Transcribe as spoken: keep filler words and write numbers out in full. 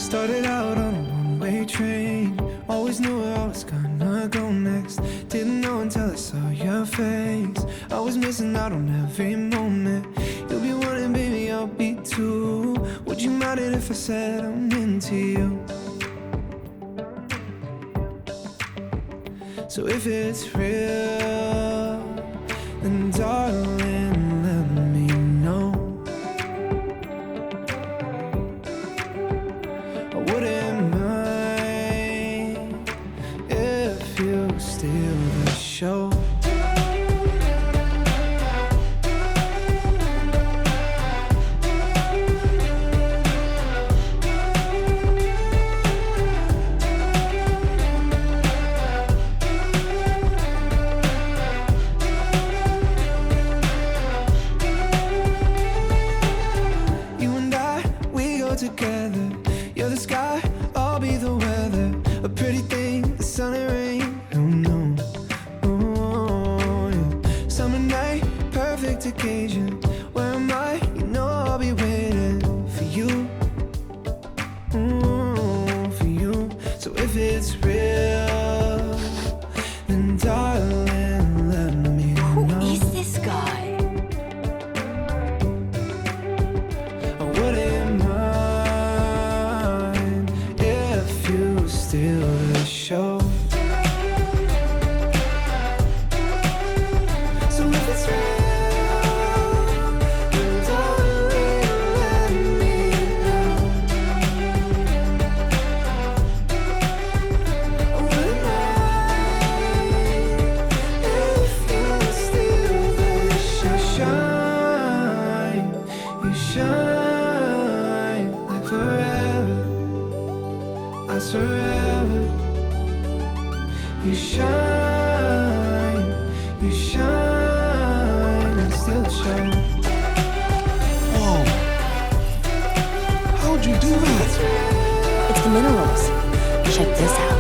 Started out on a one-way train, always knew where I was gonna go next. Didn't know until I saw your face. I was missing out on every moment. You'll be wanting, baby, I'll be too. Would you mind it if I said I'm into you? So if it's real, then darling, let me know. I wouldn't mind if you steal the show. Together, you're the sky, I'll be the weather. A pretty thing, the sun and rain, who knows? Oh, yeah. Summer night, perfect occasion. Where am I? You know I'll be waiting for you. Oh, for you. So if it's real, then darling, let me know. Who is this guy? I wouldn't mind steal the show. So if it's real, then darling, let me know. I wouldn't mind if you steal the show. Shine, you shine like forever. I forever. You shine, you shine, and still shine. Whoa! How'd you do that? It's the Minerals. Check this out.